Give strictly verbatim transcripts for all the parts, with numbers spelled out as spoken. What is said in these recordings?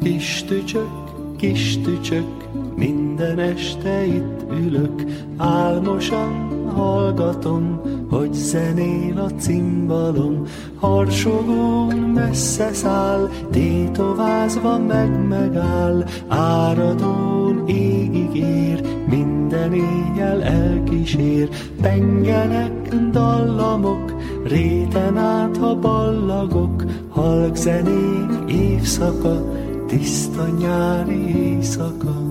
Kis tücsök, kis tücsök, minden este itt ülök, álmosan hallgatom, hogy zenél a cimbalom. Harsogón messze száll, tétovázva meg megáll, áradón égig ér, minden éjjel elkísér. Pengenek dallamok, réten át a ballagok, halk zenék évszaka, tiszta nyári éjszaka.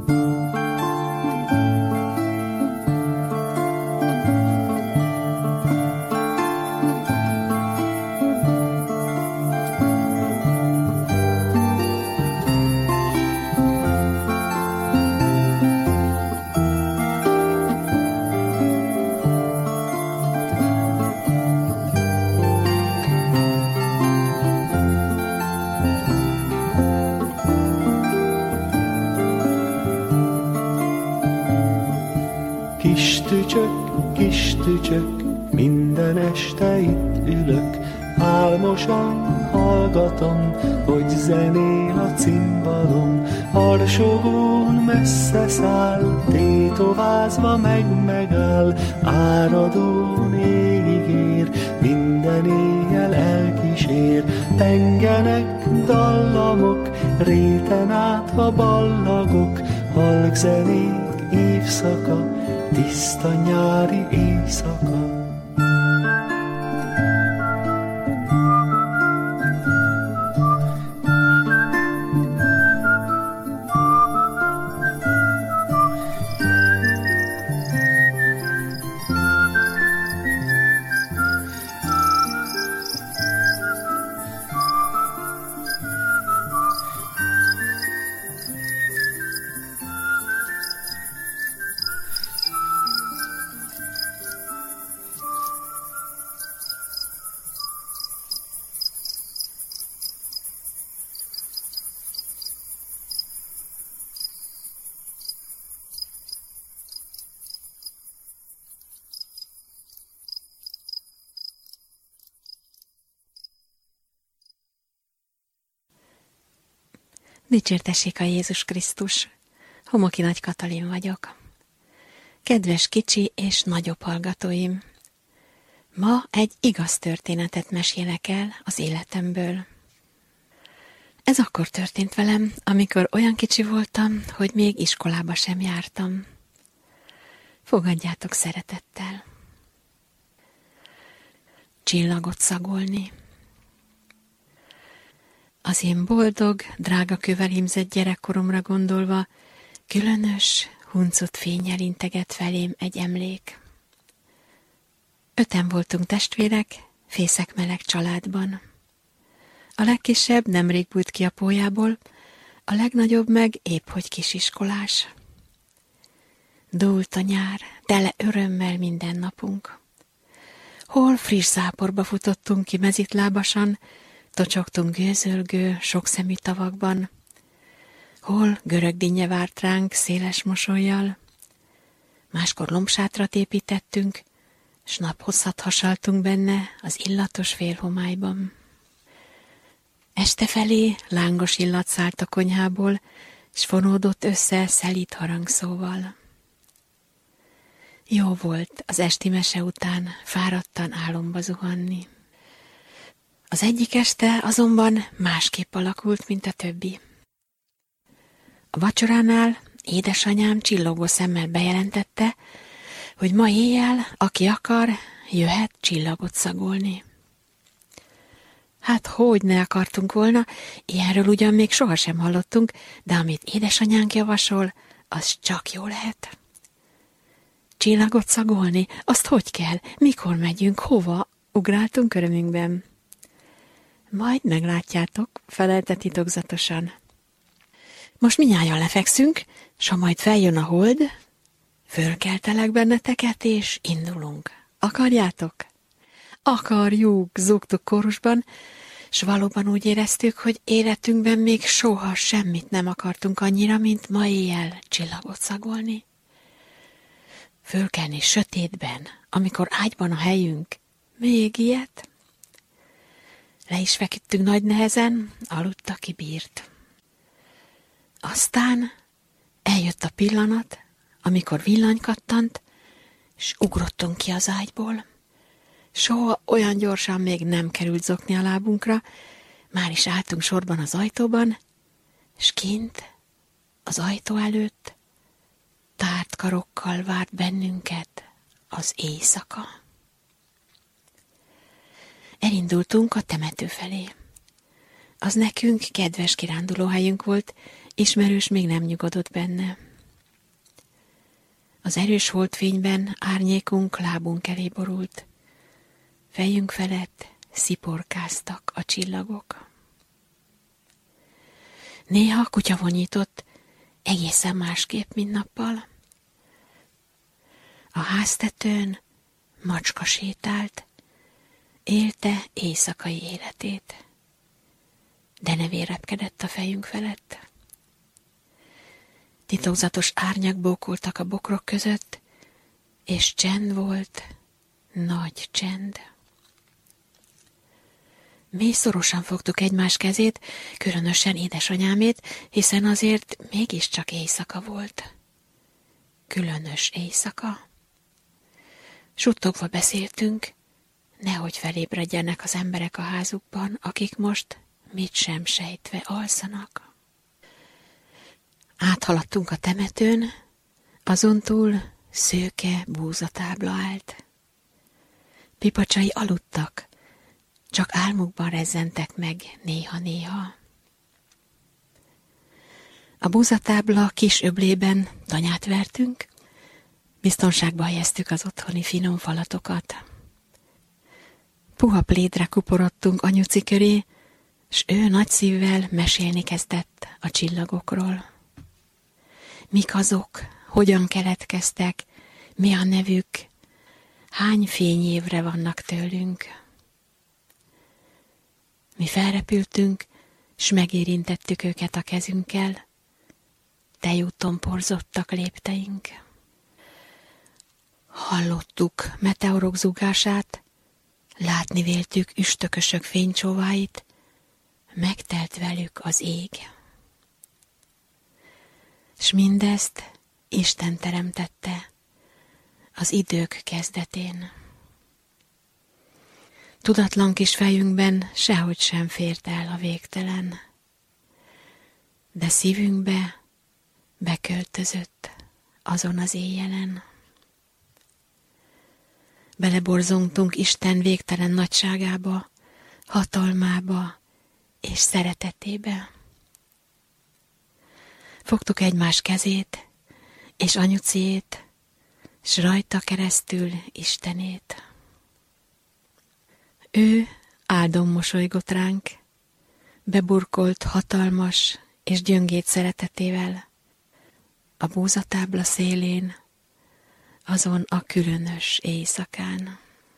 Kis tücsök, kis tücsök, minden este itt ülök, álmosan hallgatom, hogy zenél a cimbalom. Harsogón messze száll, tétovázva meg megáll, áradón égig ér, minden éjjel elkísér. Pengenek dallamok, réten át a ballagok, halk zenék évszaka, tiszta nyári éjszaka. Dicsértessék a Jézus Krisztus! Homoki Nagy Katalin vagyok. Kedves kicsi és nagyobb hallgatóim! Ma egy igaz történetet mesélek el az életemből. Ez akkor történt velem, amikor olyan kicsi voltam, hogy még iskolába sem jártam. Fogadjátok szeretettel. Csillagot szagolni. Az én boldog, drága kővel hímzett gyerekkoromra gondolva, különös, huncut fénnyel integet felém egy emlék. Öten voltunk testvérek, fészekmeleg családban. A legkisebb nemrég bújt ki a pólyából, a legnagyobb meg épp hogy kisiskolás. Dúlt a nyár, tele örömmel minden napunk. Hol friss záporba futottunk ki mezitlábasan, tocsogtunk gőzölgő, sokszemű tavakban, hol görögdinnye várt ránk széles mosollyal, máskor lombsátrat építettünk, s naphosszat hasaltunk benne az illatos félhomályban. Este felé lángos illat szállt a konyhából, s fonódott össze szelíd harangszóval. Jó volt az esti mese után fáradtan álomba zuhanni. Az egyik este azonban másképp alakult, mint a többi. A vacsoránál édesanyám csillogó szemmel bejelentette, hogy ma éjjel, aki akar, jöhet csillagot szagolni. Hát hogy ne akartunk volna, ilyenről ugyan még sohasem hallottunk, de amit édesanyánk javasol, az csak jó lehet. Csillagot szagolni? Azt hogy kell? Mikor megyünk? Hova? Ugráltunk örömünkben. Majd meglátjátok, felelte titokzatosan. Most mindnyájan lefekszünk, s ha majd feljön a hold, fölkeltelek benneteket, és indulunk. Akarjátok? Akarjuk, zúgtuk kórusban, s valóban úgy éreztük, hogy életünkben még soha semmit nem akartunk annyira, mint ma éjjel csillagot szagolni. Fölkelni sötétben, amikor ágyban a helyünk, még ilyet? Le is feküdtünk nagy nehezen, aludt, aki bírt. Aztán eljött a pillanat, amikor villany kattant, és ugrottunk ki az ágyból. Soha olyan gyorsan még nem került zokni a lábunkra, már is álltunk sorban az ajtóban, és kint, az ajtó előtt, tárt karokkal várt bennünket az éjszaka. Elindultunk a temető felé. Az nekünk kedves kirándulóhelyünk volt, ismerős még nem nyugodott benne. Az erős holdfényben árnyékunk lábunk elé borult. Fejünk felett sziporkáztak a csillagok. Néha kutya vonyított, egészen másképp, mint nappal. A háztetőn macska sétált, élte éjszakai életét, de ne vérepkedett a fejünk felett. Titokzatos árnyak bókoltak a bokrok között, és csend volt, nagy csend. Mi szorosan fogtuk egymás kezét, különösen édesanyámét, hiszen azért mégiscsak éjszaka volt. Különös éjszaka. Suttogva beszéltünk, nehogy felébredjenek az emberek a házukban, akik most mit sem sejtve alszanak. Áthaladtunk a temetőn, azon túl szőke búzatábla állt. Pipacsai aludtak, csak álmukban rezzentek meg néha-néha. A búzatábla kis öblében tanyát vertünk, biztonságba helyeztük az otthoni finom falatokat. Puha plédre kuporodtunk anyuci köré, s ő nagy szívvel mesélni kezdett a csillagokról. Mik azok, hogyan keletkeztek, mi a nevük, hány fényévre vannak tőlünk. Mi felrepültünk, s megérintettük őket a kezünkkel, tejúton porzottak lépteink. Hallottuk meteorok zúgását, látni véltük üstökösök fénycsóváit, megtelt velük az ég. S mindezt Isten teremtette az idők kezdetén. Tudatlan kis fejünkben sehogy sem fért el a végtelen, de szívünkbe beköltözött azon az éjjelen. Beleborzongtunk Isten végtelen nagyságába, hatalmába és szeretetébe. Fogtuk egymás kezét és anyuciét, s rajta keresztül Istenét. Ő áldon mosolygott ránk, beburkolt hatalmas és gyöngét szeretetével a búzatábla szélén, azon a különös éjszakán.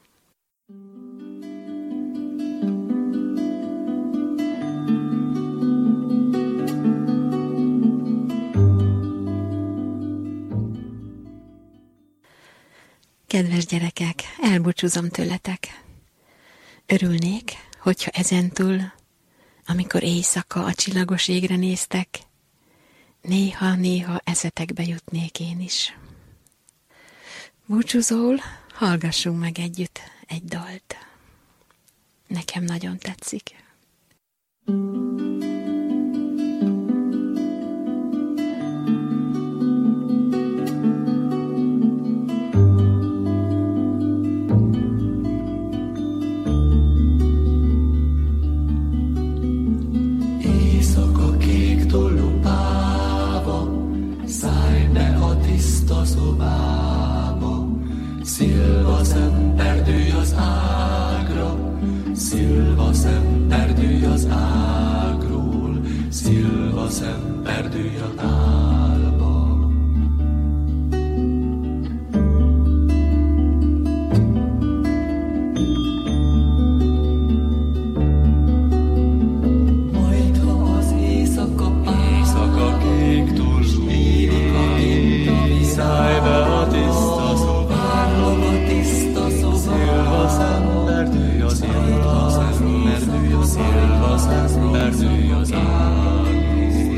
Kedves gyerekek, elbúcsúzom tőletek. Örülnék, hogyha ezentúl, amikor éjszaka a csillagos égre néztek, néha-néha eszetekbe jutnék én is. Búcsúzól hallgassunk meg együtt egy dalt. Nekem nagyon tetszik. Szilva szemperdülj az ágra, szilva szemperdülj az ágról, szilva szemperdülj a tálba. Majd ha az éjszaka éjszaka kék túlzsúl, szállj be a tiszta szobába. Szilva szemperdülj az ágról, szilva szemperdülj az ágról,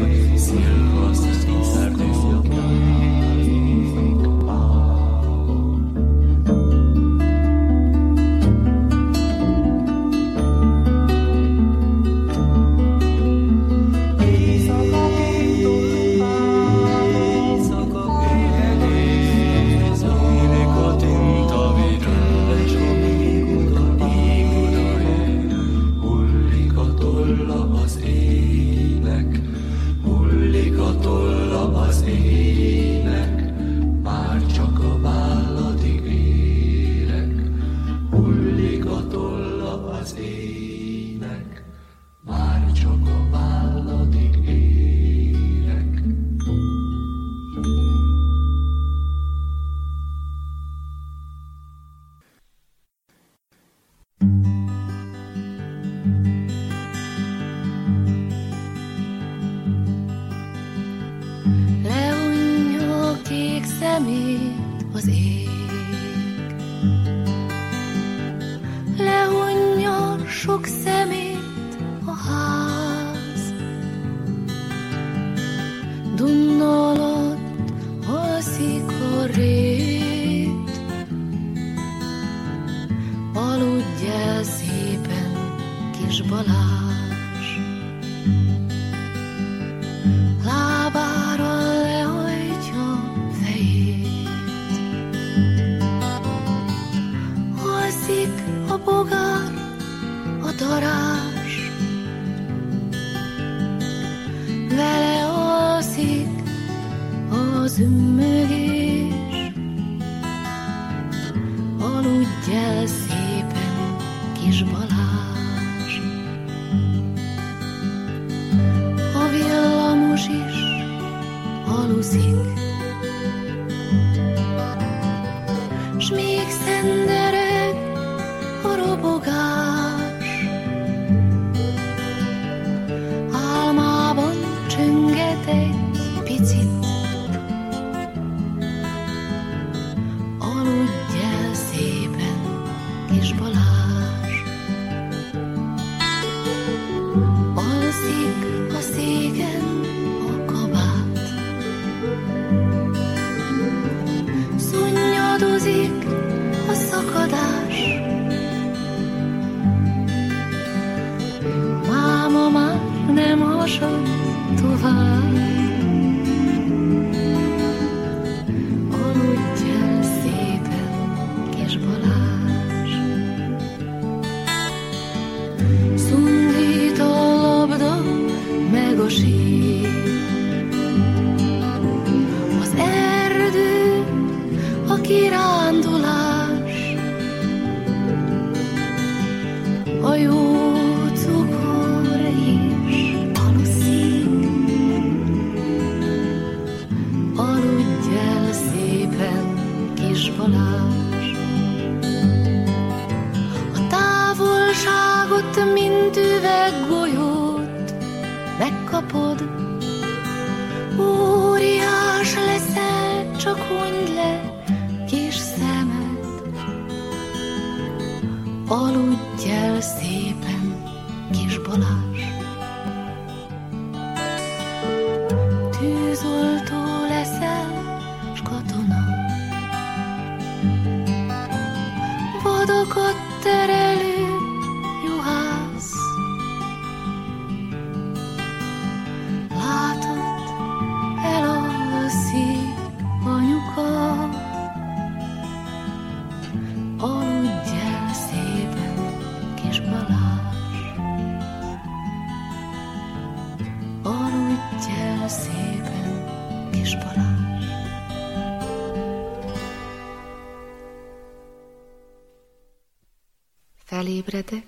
Felébredek,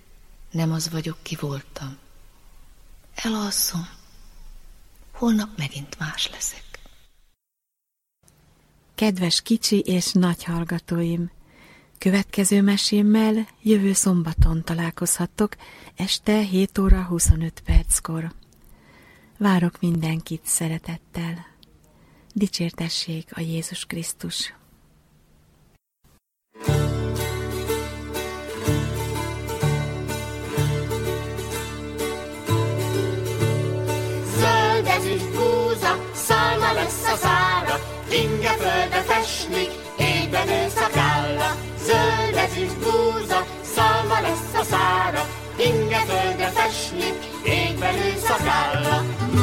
nem az vagyok, ki voltam. Elalszom, holnap megint más leszek. Kedves kicsi és nagy hallgatóim! Következő mesémmel jövő szombaton találkozhattok este hét óra huszonöt perckor. Várok mindenkit szeretettel. Dicsértessék a Jézus Krisztus! Zöld ezüst lesz a szára, inge földre festlik, égben ő szakálla. Zöld ezüst búza, szalma lesz a szára, inge földre festlik, égben ő szakálla.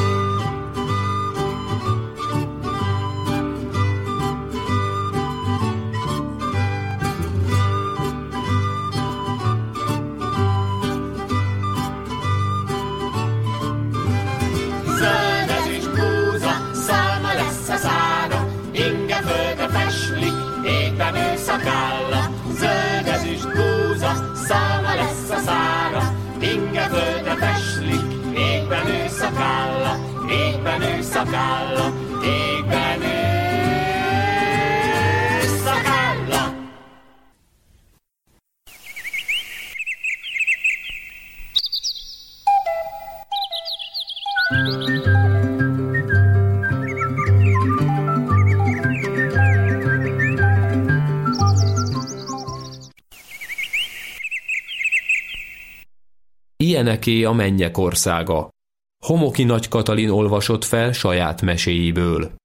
Zöld ezüst búza, szalma lesz a szára, inge földre festlik, égben ő szakálla. Zöld ezüst búza, szalma lesz a szára, inge földre festlik, égben ő szakálla, égben ő szakálla, égben ő szakálla. Ilyeneké a mennyek országa. Homoki Nagy Katalin olvasott fel saját meséiből.